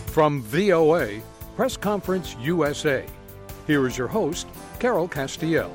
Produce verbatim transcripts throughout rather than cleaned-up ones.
From V O A, Press Conference U S A, here is your host, Carol Castiel.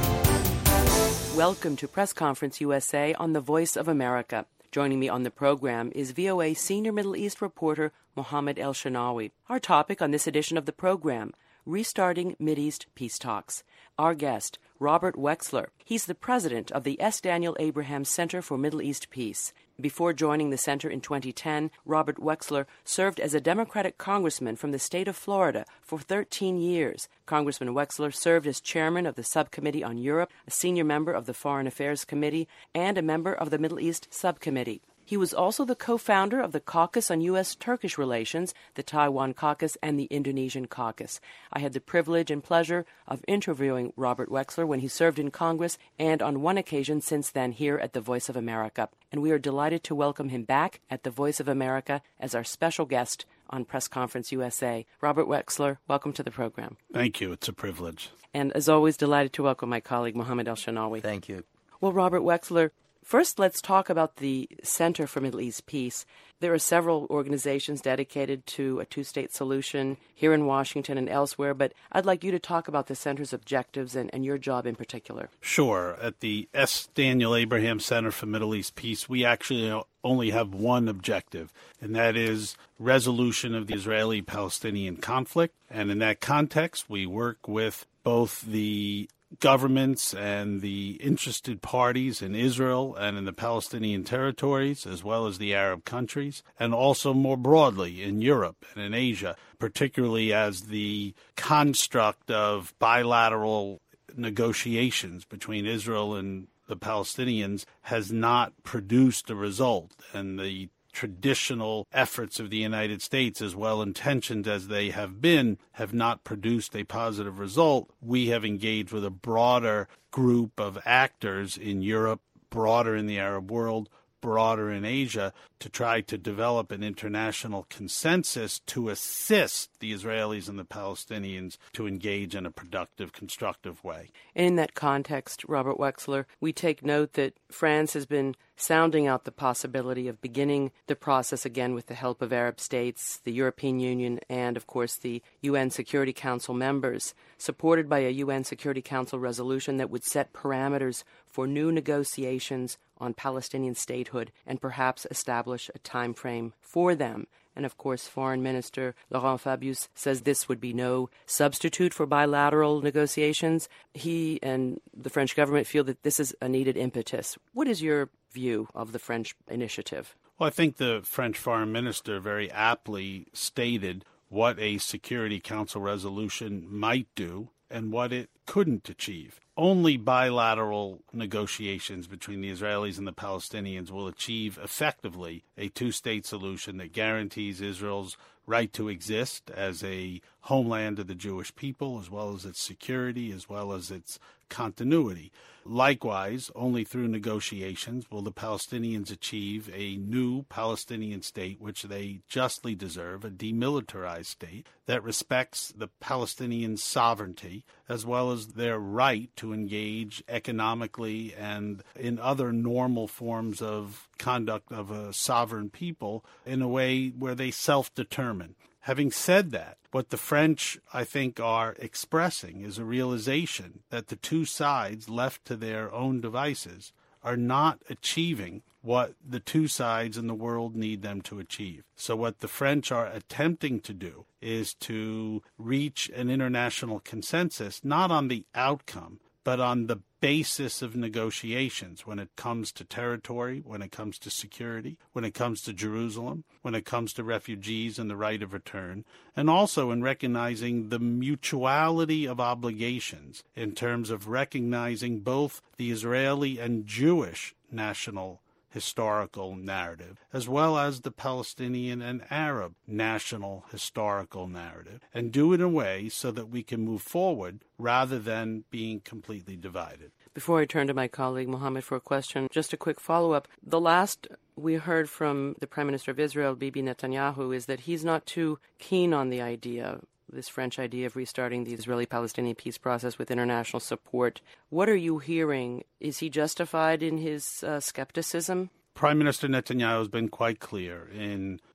Welcome to Press Conference U S A on the Voice of America. Joining me on the program is V O A Senior Middle East reporter Mohammed El-Shenawy. Our topic on this edition of the program, Restarting Mideast Peace Talks. Our guest, Robert Wexler. He's the president of the S. Daniel Abraham Center for Middle East Peace. Before joining the center in twenty ten, Robert Wexler served as a Democratic congressman from the state of Florida for thirteen years. Congressman Wexler served as chairman of the Subcommittee on Europe, a senior member of the Foreign Affairs Committee, and a member of the Middle East Subcommittee. He was also the co-founder of the Caucus on U S Turkish Relations, the Taiwan Caucus, and the Indonesian Caucus. I had the privilege and pleasure of interviewing Robert Wexler when he served in Congress and on one occasion since then here at the Voice of America. And we are delighted to welcome him back at the Voice of America as our special guest on Press Conference U S A. Robert Wexler, welcome to the program. Thank you. It's a privilege. And as always, delighted to welcome my colleague, Mohammed El-Shenawy. Thank you. Well, Robert Wexler, first, let's talk about the Center for Middle East Peace. There are several organizations dedicated to a two-state solution here in Washington and elsewhere, but I'd like you to talk about the center's objectives and, and your job in particular. Sure. At the S. Daniel Abraham Center for Middle East Peace, we actually only have one objective, and that is resolution of the Israeli-Palestinian conflict. And in that context, we work with both the governments and the interested parties in Israel and in the Palestinian territories, as well as the Arab countries, and also more broadly in Europe and in Asia, particularly as the construct of bilateral negotiations between Israel and the Palestinians has not produced a result, and the traditional efforts of the United States, as well-intentioned as they have been, have not produced a positive result. We have engaged with a broader group of actors in Europe, broader in the Arab world, broader in Asia, to try to develop an international consensus to assist the Israelis and the Palestinians to engage in a productive, constructive way. In that context, Robert Wexler, we take note that France has been sounding out the possibility of beginning the process again with the help of Arab states, the European Union, and, of course, the U N Security Council members, supported by a U N Security Council resolution that would set parameters for new negotiations on Palestinian statehood and perhaps establish a time frame for them. And, of course, Foreign Minister Laurent Fabius says this would be no substitute for bilateral negotiations. He and the French government feel that this is a needed impetus. What is your view of the French initiative? Well, I think the French Foreign Minister very aptly stated what a Security Council resolution might do and what it couldn't achieve. Only bilateral negotiations between the Israelis and the Palestinians will achieve effectively a two-state solution that guarantees Israel's right to exist as a homeland of the Jewish people, as well as its security, as well as its continuity. Likewise, only through negotiations will the Palestinians achieve a new Palestinian state, which they justly deserve, a demilitarized state that respects the Palestinian sovereignty, as well as their right to engage economically and in other normal forms of conduct of a sovereign people in a way where they self-determine. Having said that, what the French, I think, are expressing is a realization that the two sides left to their own devices are not achieving what the two sides in the world need them to achieve. So what the French are attempting to do is to reach an international consensus, not on the outcome, but on the basis of negotiations when it comes to territory, when it comes to security, when it comes to Jerusalem, when it comes to refugees and the right of return, and also in recognizing the mutuality of obligations in terms of recognizing both the Israeli and Jewish national historical narrative, as well as the Palestinian and Arab national historical narrative, and do it in a way so that we can move forward rather than being completely divided. Before I turn to my colleague Mohammed for a question, just a quick follow-up. The last we heard from the Prime Minister of Israel, Bibi Netanyahu, is that he's not too keen on the idea, this French idea of restarting the Israeli-Palestinian peace process with international support. What are you hearing? Is he justified in his uh, skepticism? Prime Minister Netanyahu has been quite clear in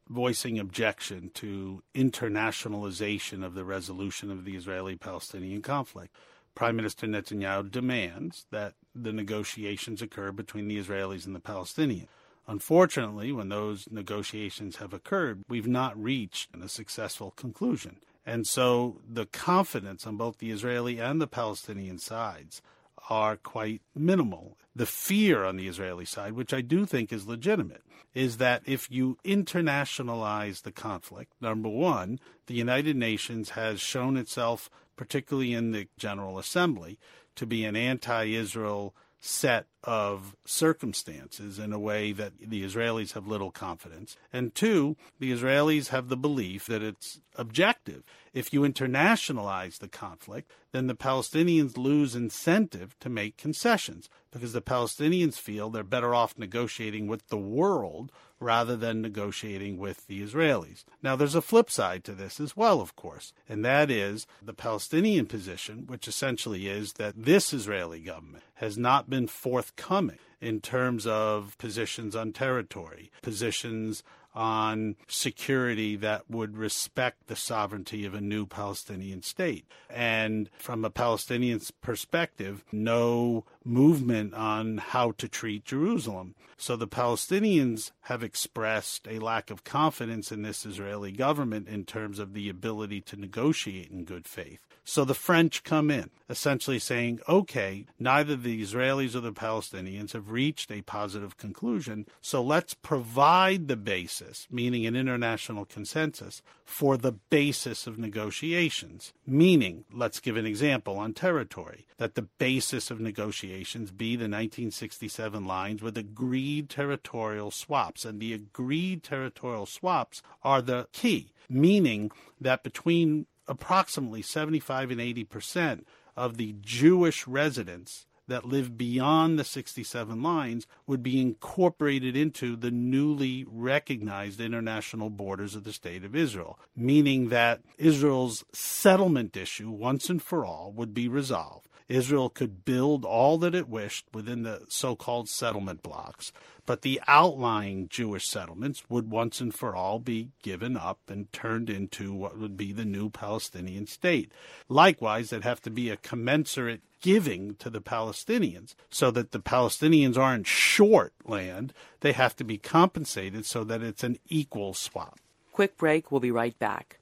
voicing objection to internationalization of the resolution of the Israeli-Palestinian conflict. Prime Minister Netanyahu demands that the negotiations occur between the Israelis and the Palestinians. Unfortunately, when those negotiations have occurred, we've not reached a successful conclusion. And so the confidence on both the Israeli and the Palestinian sides are quite minimal. The fear on the Israeli side, which I do think is legitimate, is that if you internationalize the conflict, number one, the United Nations has shown itself, particularly in the General Assembly, to be an anti-Israel set of circumstances in a way that the Israelis have little confidence. And two, the Israelis have the belief that it's objective. If you internationalize the conflict, then the Palestinians lose incentive to make concessions because the Palestinians feel they're better off negotiating with the world rather than negotiating with the Israelis. Now, there's a flip side to this as well, of course, and that is the Palestinian position, which essentially is that this Israeli government has not been forthcoming in terms of positions on territory, positions on security that would respect the sovereignty of a new Palestinian state. And from a Palestinian perspective, no movement on how to treat Jerusalem. So the Palestinians have expressed a lack of confidence in this Israeli government in terms of the ability to negotiate in good faith. So the French come in, essentially saying, okay, neither the Israelis or the Palestinians have reached a positive conclusion, so let's provide the basis, meaning an international consensus, for the basis of negotiations. Meaning, let's give an example on territory, that the basis of negotiations be the nineteen sixty-seven lines with agreed territorial swaps. And the agreed territorial swaps are the key, meaning that between approximately seventy-five and eighty percent of the Jewish residents that live beyond the sixty-seven lines would be incorporated into the newly recognized international borders of the State of Israel, meaning that Israel's settlement issue, once and for all, would be resolved. Israel could build all that it wished within the so-called settlement blocks, but the outlying Jewish settlements would once and for all be given up and turned into what would be the new Palestinian state. Likewise, there'd have to be a commensurate giving to the Palestinians so that the Palestinians aren't short land. They have to be compensated so that it's an equal swap. Quick break. We'll be right back.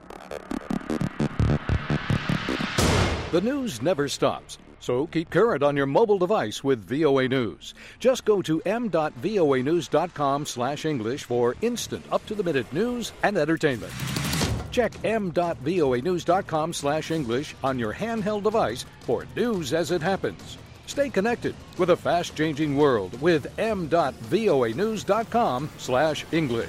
The news never stops, so keep current on your mobile device with V O A News. Just go to m dot voa news dot com slash English for instant, up-to-the-minute news and entertainment. Check m dot voa news dot com slash English on your handheld device for news as it happens. Stay connected with a fast-changing world with m dot voa news dot com slash English.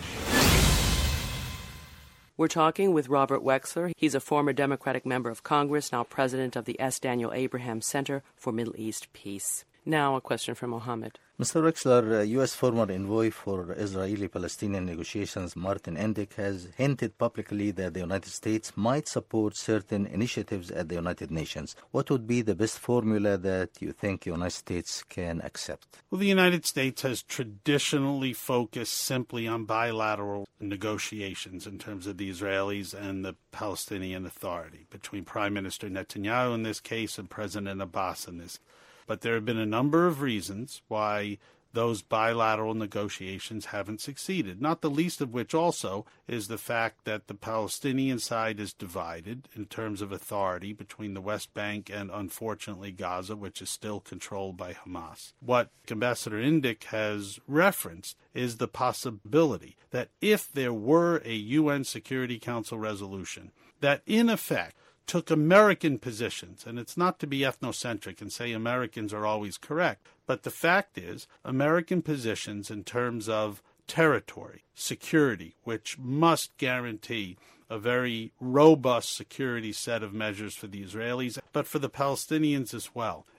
We're talking with Robert Wexler. He's a former Democratic member of Congress, now president of the S. Daniel Abraham Center for Middle East Peace. Now a question from Mohammed. Mister Wexler, uh, U S former envoy for Israeli-Palestinian negotiations, Martin Indyk, has hinted publicly that the United States might support certain initiatives at the United Nations. What would be the best formula that you think the United States can accept? Well, the United States has traditionally focused simply on bilateral negotiations in terms of the Israelis and the Palestinian Authority, between Prime Minister Netanyahu in this case and President Abbas in this case. But there have been a number of reasons why those bilateral negotiations haven't succeeded, not the least of which also is the fact that the Palestinian side is divided in terms of authority between the West Bank and, unfortunately, Gaza, which is still controlled by Hamas. What Ambassador Indyk has referenced is the possibility that if there were a U N Security Council resolution that, in effect, took American positions, and it's not to be ethnocentric and say Americans are always correct, but the fact is American positions in terms of territory, security, which must guarantee a very robust security set of measures for the Israelis, but for the Palestinians as well.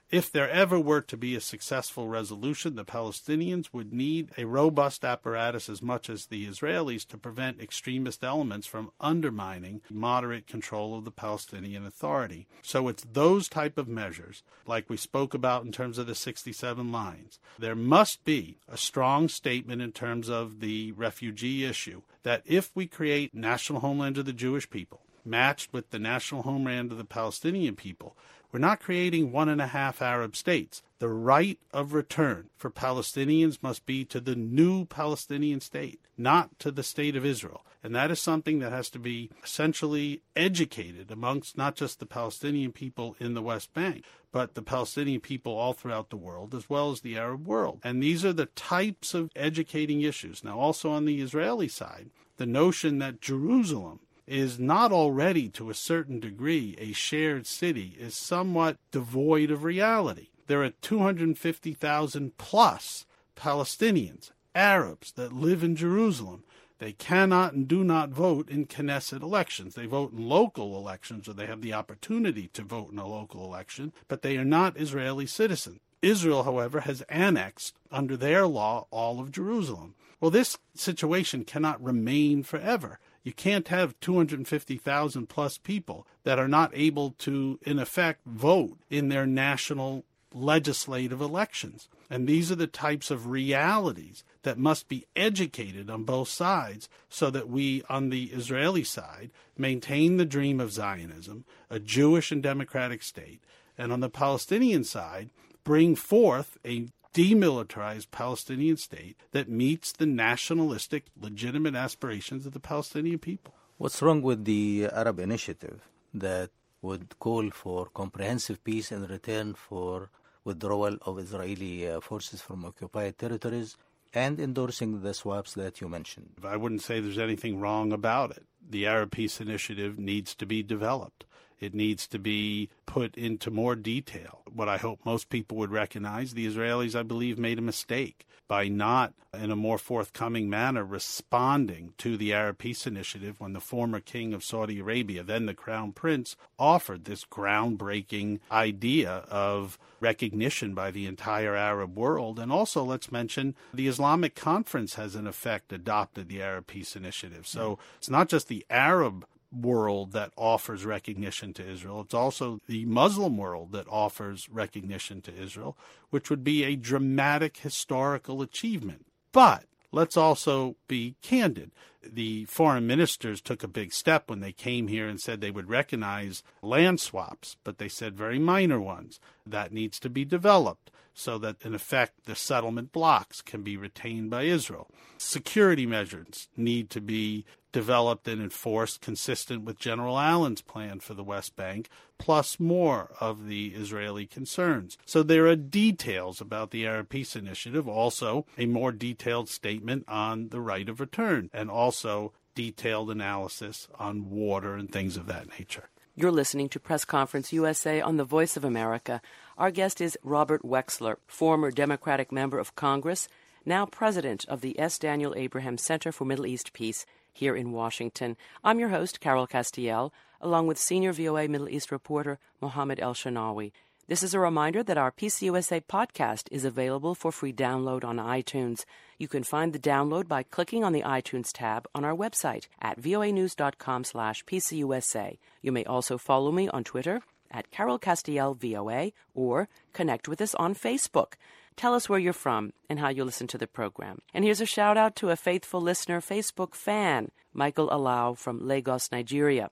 If there ever were to be a successful resolution, the Palestinians would need a robust apparatus as much as the Israelis to prevent extremist elements from undermining moderate control of the Palestinian Authority. So it's those type of measures, like we spoke about in terms of the sixty-seven lines. There must be a strong statement in terms of the refugee issue that if we create national homeland of the Jewish people, matched with the national homeland of the Palestinian people, we're not creating one and a half Arab states. The right of return for Palestinians must be to the new Palestinian state, not to the state of Israel. And that is something that has to be essentially educated amongst not just the Palestinian people in the West Bank, but the Palestinian people all throughout the world, as well as the Arab world. And these are the types of educating issues. Now, also on the Israeli side, the notion that Jerusalem is not already, to a certain degree, a shared city is somewhat devoid of reality. There are two hundred fifty thousand plus Palestinians, Arabs, that live in Jerusalem. They cannot and do not vote in Knesset elections. They vote in local elections, or they have the opportunity to vote in a local election, but they are not Israeli citizens. Israel, however, has annexed, under their law, all of Jerusalem. Well, this situation cannot remain forever. You can't have two hundred fifty thousand plus people that are not able to, in effect, vote in their national legislative elections. And these are the types of realities that must be educated on both sides so that we, on the Israeli side, maintain the dream of Zionism, a Jewish and democratic state, and on the Palestinian side, bring forth a demilitarized Palestinian state that meets the nationalistic, legitimate aspirations of the Palestinian people. What's wrong with the Arab Initiative that would call for comprehensive peace in return for withdrawal of Israeli uh, forces from occupied territories and endorsing the swaps that you mentioned? I wouldn't say there's anything wrong about it. The Arab Peace Initiative needs to be developed. It needs to be put into more detail. What I hope most people would recognize, the Israelis, I believe, made a mistake by not, in a more forthcoming manner, responding to the Arab Peace Initiative when the former king of Saudi Arabia, then the Crown Prince, offered this groundbreaking idea of recognition by the entire Arab world. And also, let's mention, the Islamic Conference has, in effect, adopted the Arab Peace Initiative. So it's not just the Arab world that offers recognition to Israel. It's also the Muslim world that offers recognition to Israel, which would be a dramatic historical achievement. But let's also be candid. The foreign ministers took a big step when they came here and said they would recognize land swaps, but they said very minor ones. That needs to be developed so that, in effect, the settlement blocks can be retained by Israel. Security measures need to be developed and enforced consistent with General Allen's plan for the West Bank, plus more of the Israeli concerns. So there are details about the Arab Peace Initiative, also a more detailed statement on the right of return, and also detailed analysis on water and things of that nature. You're listening to Press Conference U S A on the Voice of America. Our guest is Robert Wexler, former Democratic member of Congress, now president of the S. Daniel Abraham Center for Middle East Peace here in Washington. I'm your host, Carol Castiel, along with senior V O A Middle East reporter Mohammed El-Shanawi. This is a reminder that our P C U S A podcast is available for free download on iTunes. You can find the download by clicking on the iTunes tab on our website at voanews.com slash PCUSA. You may also follow me on Twitter at Carol Castiel V O A or connect with us on Facebook. Tell us where you're from and how you listen to the program. And here's a shout out to a faithful listener, Facebook fan, Michael Alau from Lagos, Nigeria.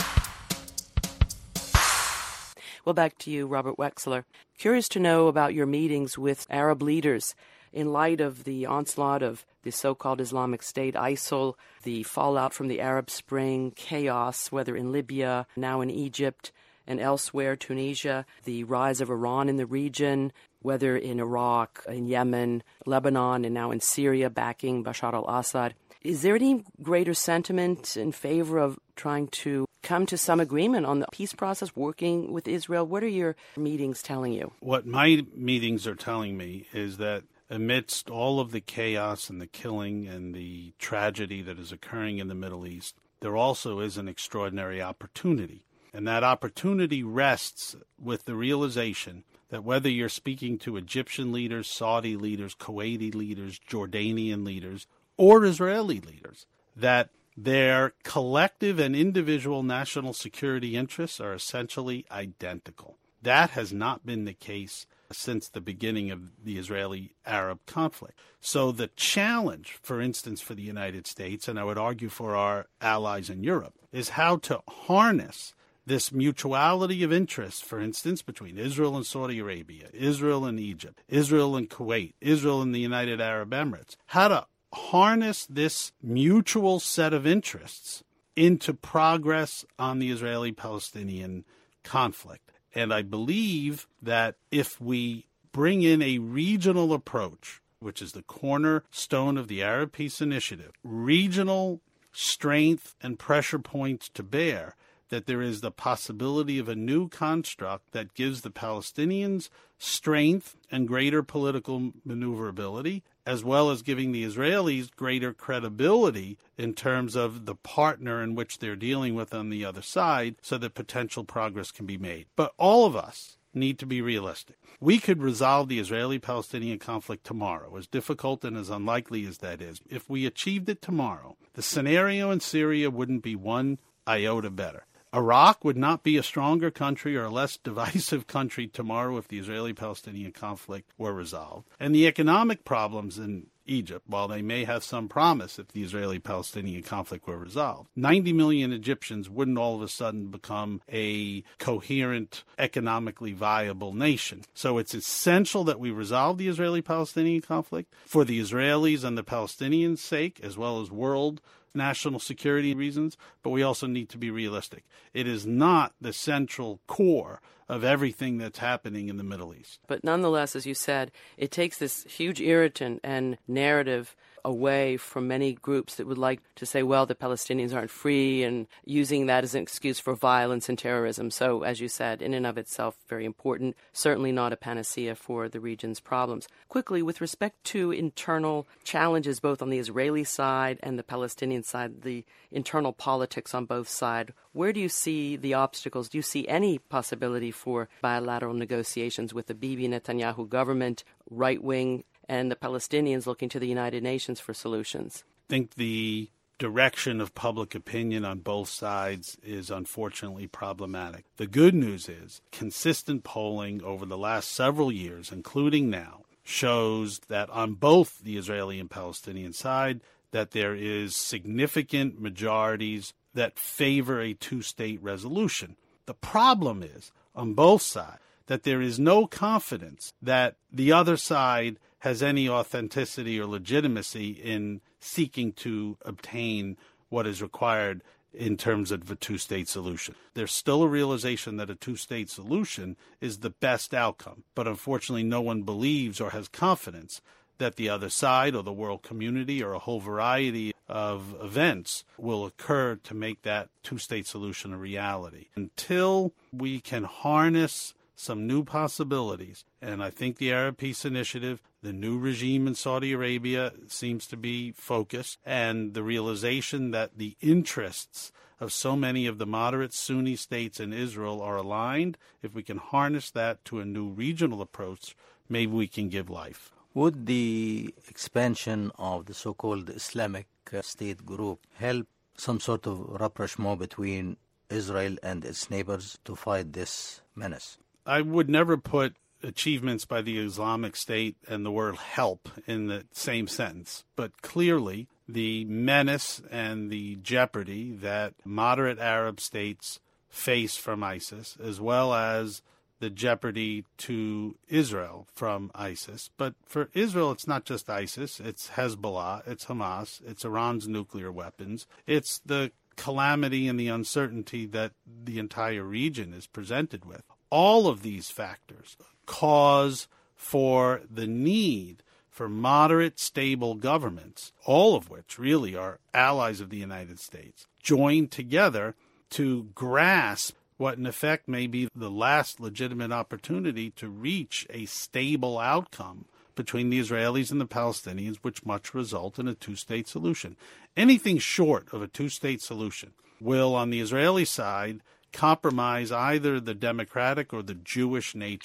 Well, back to you, Robert Wexler. Curious to know about your meetings with Arab leaders in light of the onslaught of the so-called Islamic State, ISIL, the fallout from the Arab Spring, chaos, whether in Libya, now in Egypt, and elsewhere, Tunisia, the rise of Iran in the region, whether in Iraq, in Yemen, Lebanon, and now in Syria, backing Bashar al-Assad. Is there any greater sentiment in favor of trying to come to some agreement on the peace process, working with Israel? What are your meetings telling you? What my meetings are telling me is that amidst all of the chaos and the killing and the tragedy that is occurring in the Middle East, there also is an extraordinary opportunity. And that opportunity rests with the realization that whether you're speaking to Egyptian leaders, Saudi leaders, Kuwaiti leaders, Jordanian leaders, or Israeli leaders, that their collective and individual national security interests are essentially identical. That has not been the case since the beginning of the Israeli-Arab conflict. So the challenge, for instance, for the United States, and I would argue for our allies in Europe, is how to harness this mutuality of interest, for instance, between Israel and Saudi Arabia, Israel and Egypt, Israel and Kuwait, Israel and the United Arab Emirates, how to harness this mutual set of interests into progress on the Israeli-Palestinian conflict. And I believe that if we bring in a regional approach, which is the cornerstone of the Arab Peace Initiative, regional strength and pressure points to bear, that there is the possibility of a new construct that gives the Palestinians strength and greater political maneuverability, as well as giving the Israelis greater credibility in terms of the partner in which they're dealing with on the other side, so that potential progress can be made. But all of us need to be realistic. We could resolve the Israeli-Palestinian conflict tomorrow, as difficult and as unlikely as that is. If we achieved it tomorrow, the scenario in Syria wouldn't be one iota better. Iraq would not be a stronger country or a less divisive country tomorrow if the Israeli-Palestinian conflict were resolved. And the economic problems in Egypt, while they may have some promise if the Israeli-Palestinian conflict were resolved, ninety million Egyptians wouldn't all of a sudden become a coherent, economically viable nation. So it's essential that we resolve the Israeli-Palestinian conflict for the Israelis and the Palestinians' sake, as well as world national security reasons, but we also need to be realistic. It is not the central core of everything that's happening in the Middle East. But nonetheless, as you said, it takes this huge irritant and narrative away from many groups that would like to say, well, the Palestinians aren't free, and using that as an excuse for violence and terrorism. So, as you said, in and of itself, very important, certainly not a panacea for the region's problems. Quickly, with respect to internal challenges both on the Israeli side and the Palestinian side, the internal politics on both sides, where do you see the obstacles? Do you see any possibility for bilateral negotiations with the Bibi Netanyahu government, right-wing, and the Palestinians looking to the United Nations for solutions? I think the direction of public opinion on both sides is unfortunately problematic. The good news is consistent polling over the last several years, including now, shows that on both the Israeli and Palestinian side, that there is significant majorities that favor a two-state resolution. The problem is, on both sides, that there is no confidence that the other side has any authenticity or legitimacy in seeking to obtain what is required in terms of a two-state solution. There's still a realization that a two-state solution is the best outcome, but unfortunately no one believes or has confidence that the other side or the world community or a whole variety of events will occur to make that two-state solution a reality. Until we can harness some new possibilities, and I think the Arab Peace Initiative, the new regime in Saudi Arabia seems to be focused, and the realization that the interests of so many of the moderate Sunni states in Israel are aligned, if we can harness that to a new regional approach, maybe we can give life. Would the expansion of the so-called Islamic State group help some sort of rapprochement between Israel and its neighbors to fight this menace? I would never put achievements by the Islamic State and the word help in the same sentence, but clearly the menace and the jeopardy that moderate Arab states face from ISIS, as well as the jeopardy to Israel from ISIS. But for Israel, it's not just ISIS, it's Hezbollah, it's Hamas, it's Iran's nuclear weapons, it's the calamity and the uncertainty that the entire region is presented with. All of these factors cause for the need for moderate, stable governments, all of which really are allies of the United States, joined together to grasp what in effect may be the last legitimate opportunity to reach a stable outcome between the Israelis and the Palestinians, which must result in a two-state solution. Anything short of a two-state solution will, on the Israeli side, compromise either the democratic or the Jewish nature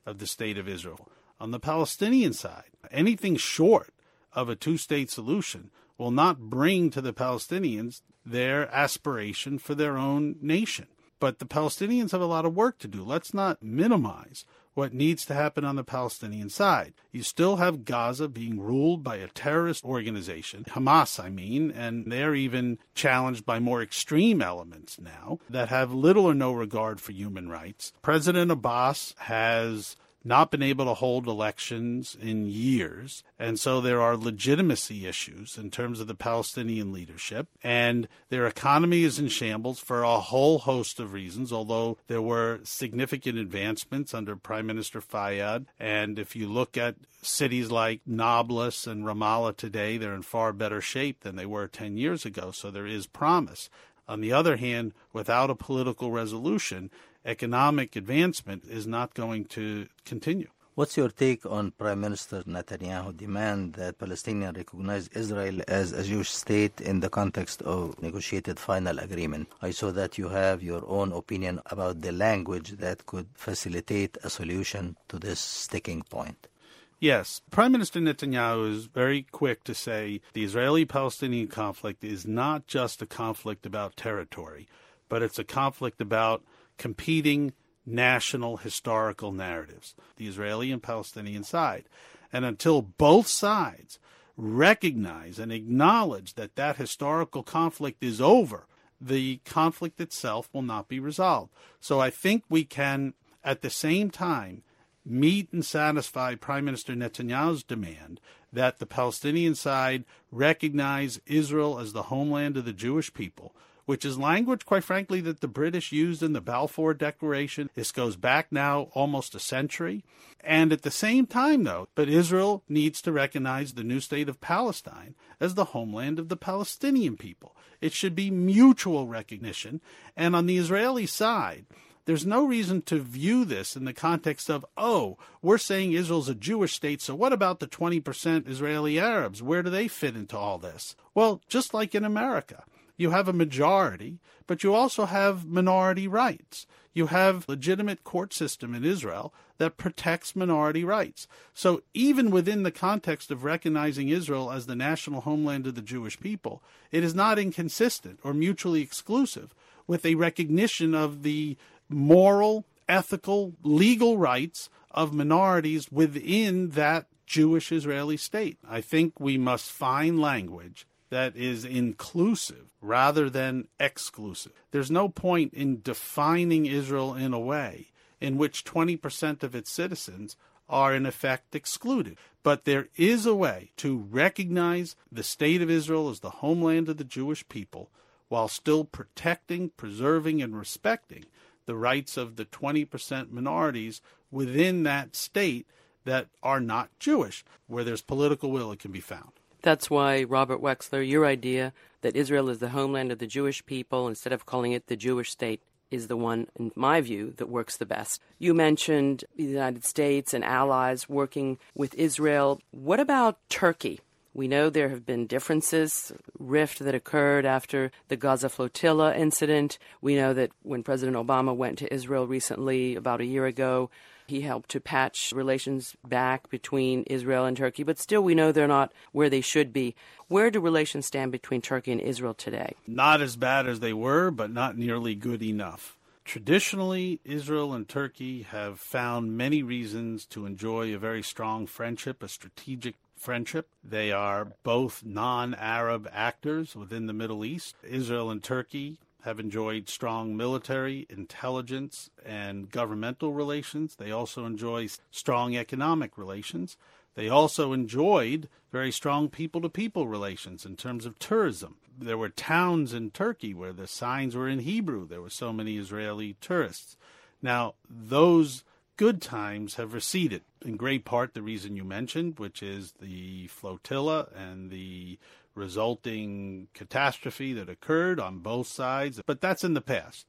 of the State of Israel. On the Palestinian side, anything short of a two-state solution will not bring to the Palestinians their aspiration for their own nation. But the Palestinians have a lot of work to do. Let's not minimize what needs to happen on the Palestinian side. You still have Gaza being ruled by a terrorist organization, Hamas, I mean, and they're even challenged by more extreme elements now that have little or no regard for human rights. President Abbas has not been able to hold elections in years, and so there are legitimacy issues in terms of the Palestinian leadership, and their economy is in shambles for a whole host of reasons, although there were significant advancements under Prime Minister Fayyad, and if you look at cities like Nablus and Ramallah today, they're in far better shape than they were ten years ago, so there is promise. On the other hand, without a political resolution, economic advancement is not going to continue. What's your take on Prime Minister Netanyahu's demand that Palestinians recognize Israel as a Jewish state in the context of negotiated final agreement? I saw that you have your own opinion about the language that could facilitate a solution to this sticking point. Yes, Prime Minister Netanyahu is very quick to say the Israeli-Palestinian conflict is not just a conflict about territory, but it's a conflict about competing national historical narratives, the Israeli and Palestinian side. And until both sides recognize and acknowledge that that historical conflict is over, the conflict itself will not be resolved. So I think we can, at the same time, meet and satisfy Prime Minister Netanyahu's demand that the Palestinian side recognize Israel as the homeland of the Jewish people, which is language, quite frankly, that the British used in the Balfour Declaration. This goes back now almost a century. And at the same time, though, but Israel needs to recognize the new state of Palestine as the homeland of the Palestinian people. It should be mutual recognition. And on the Israeli side, there's no reason to view this in the context of, oh, we're saying Israel's a Jewish state, so what about the twenty percent Israeli Arabs? Where do they fit into all this? Well, just like in America, you have a majority, but you also have minority rights. You have a legitimate court system in Israel that protects minority rights. So even within the context of recognizing Israel as the national homeland of the Jewish people, it is not inconsistent or mutually exclusive with a recognition of the moral, ethical, legal rights of minorities within that Jewish Israeli state. I think we must find language that is inclusive rather than exclusive. There's no point in defining Israel in a way in which twenty percent of its citizens are in effect excluded. But there is a way to recognize the state of Israel as the homeland of the Jewish people while still protecting, preserving, and respecting the rights of the twenty percent minorities within that state that are not Jewish. Where there's political will, it can be found. That's why, Robert Wexler, your idea that Israel is the homeland of the Jewish people, instead of calling it the Jewish state, is the one, in my view, that works the best. You mentioned the United States and allies working with Israel. What about Turkey? We know there have been differences, rift that occurred after the Gaza flotilla incident. We know that when President Obama went to Israel recently, about a year ago, he helped to patch relations back between Israel and Turkey, but still we know they're not where they should be. Where do relations stand between Turkey and Israel today? Not as bad as they were, but not nearly good enough. Traditionally, Israel and Turkey have found many reasons to enjoy a very strong friendship, a strategic friendship. They are both non-Arab actors within the Middle East. Israel and Turkey have enjoyed strong military, intelligence, and governmental relations. They also enjoy strong economic relations. They also enjoyed very strong people-to-people relations in terms of tourism. There were towns in Turkey where the signs were in Hebrew. There were so many Israeli tourists. Now, those good times have receded, in great part the reason you mentioned, which is the flotilla and the resulting catastrophe that occurred on both sides. But that's in the past.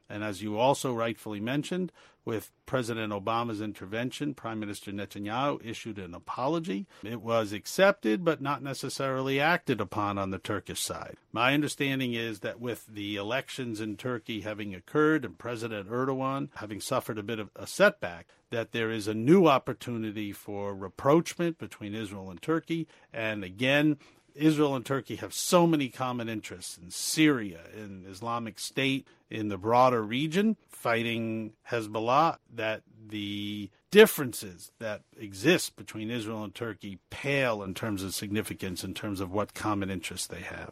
And as you also rightfully mentioned, with President Obama's intervention, Prime Minister Netanyahu issued an apology. It was accepted but not necessarily acted upon on the Turkish side. My understanding is that with the elections in Turkey having occurred and President Erdogan having suffered a bit of a setback, that there is a new opportunity for rapprochement between Israel and Turkey. And again, Israel and Turkey have so many common interests in Syria, in Islamic State, in the broader region, fighting Hezbollah, that the differences that exist between Israel and Turkey pale in terms of significance, in terms of what common interests they have.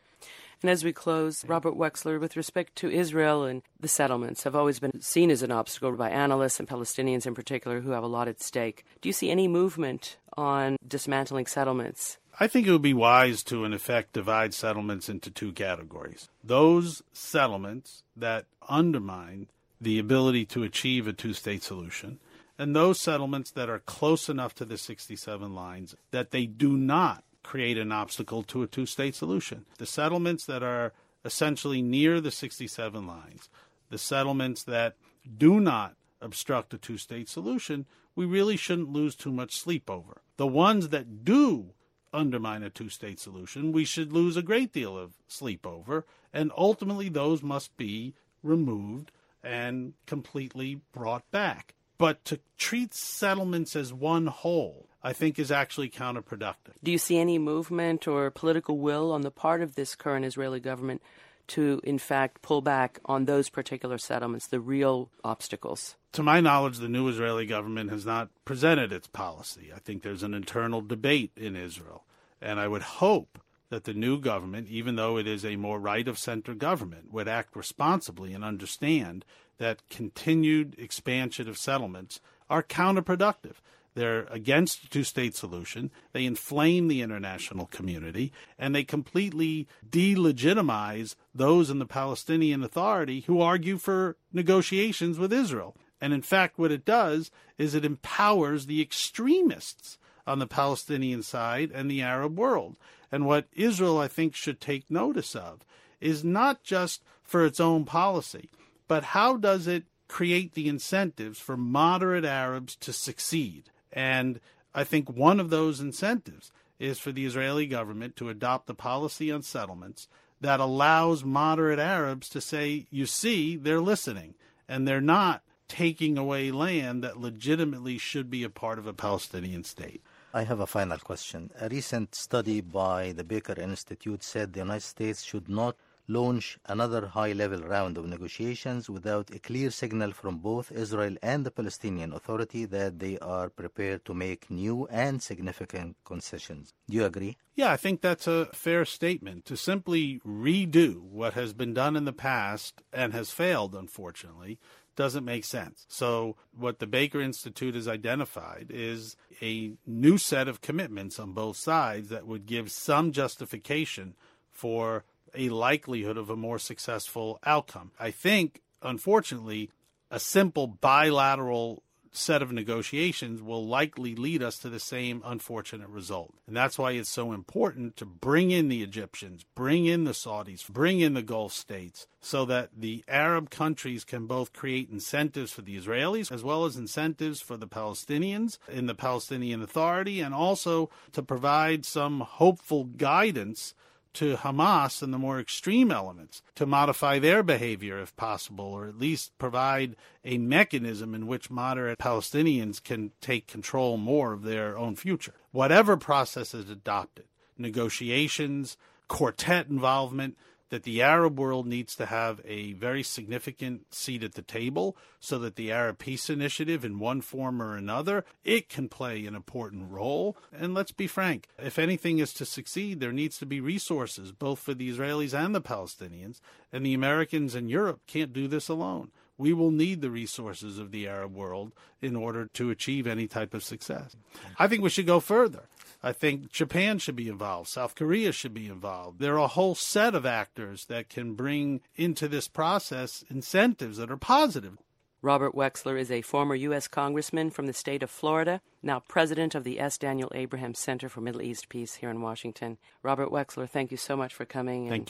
And as we close, Robert Wexler, with respect to Israel and the settlements have always been seen as an obstacle by analysts and Palestinians in particular who have a lot at stake. Do you see any movement on dismantling settlements? I think it would be wise to, in effect, divide settlements into two categories. Those settlements that undermine the ability to achieve a two-state solution, and those settlements that are close enough to the sixty-seven lines that they do not create an obstacle to a two-state solution. The settlements that are essentially near the sixty-seven lines, the settlements that do not obstruct a two-state solution, we really shouldn't lose too much sleep over. The ones that do undermine a two-state solution, we should lose a great deal of sleep over, and ultimately those must be removed and completely brought back. But to treat settlements as one whole, I think, is actually counterproductive. Do you see any movement or political will on the part of this current Israeli government to, in fact, pull back on those particular settlements, the real obstacles? To my knowledge, the new Israeli government has not presented its policy. I think there's an internal debate in Israel. And I would hope that the new government, even though it is a more right-of-center government, would act responsibly and understand that continued expansion of settlements are counterproductive. They're against a two-state solution. They inflame the international community, and they completely delegitimize those in the Palestinian Authority who argue for negotiations with Israel. And in fact, what it does is it empowers the extremists on the Palestinian side and the Arab world. And what Israel, I think, should take notice of is not just for its own policy, but how does it create the incentives for moderate Arabs to succeed? And I think one of those incentives is for the Israeli government to adopt a policy on settlements that allows moderate Arabs to say, you see, they're listening, and they're not taking away land that legitimately should be a part of a Palestinian state. I have a final question. A recent study by the Baker Institute said the United States should not launch another high-level round of negotiations without a clear signal from both Israel and the Palestinian Authority that they are prepared to make new and significant concessions. Do you agree? Yeah, I think that's a fair statement. To simply redo what has been done in the past and has failed, unfortunately, doesn't make sense. So what the Baker Institute has identified is a new set of commitments on both sides that would give some justification for a likelihood of a more successful outcome. I think, unfortunately, a simple bilateral set of negotiations will likely lead us to the same unfortunate result. And that's why it's so important to bring in the Egyptians, bring in the Saudis, bring in the Gulf states, so that the Arab countries can both create incentives for the Israelis as well as incentives for the Palestinians in the Palestinian Authority, and also to provide some hopeful guidance to Hamas and the more extreme elements to modify their behavior if possible, or at least provide a mechanism in which moderate Palestinians can take control more of their own future. Whatever process is adopted, negotiations, quartet involvement, that the Arab world needs to have a very significant seat at the table so that the Arab Peace Initiative, in one form or another, it can play an important role. And let's be frank, if anything is to succeed, there needs to be resources, both for the Israelis and the Palestinians, and the Americans and Europe can't do this alone. We will need the resources of the Arab world in order to achieve any type of success. I think we should go further. I think Japan should be involved. South Korea should be involved. There are a whole set of actors that can bring into this process incentives that are positive. Robert Wexler is a former U S congressman from the state of Florida, now president of the S. Daniel Abraham Center for Middle East Peace here in Washington. Robert Wexler, thank you so much for coming. Thank you.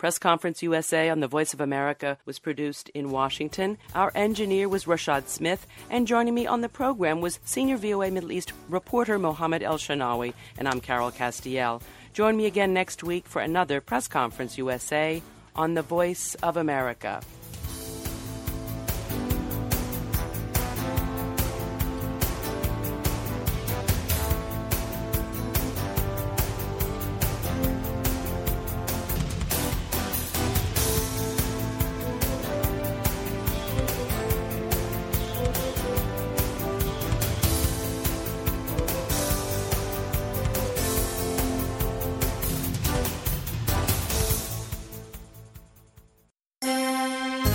Press Conference U S A on the Voice of America was produced in Washington. Our engineer was Rashad Smith, and joining me on the program was Senior V O A Middle East reporter Mohammed El-Shanawi, and I'm Carol Castiel. Join me again next week for another Press Conference U S A on the Voice of America.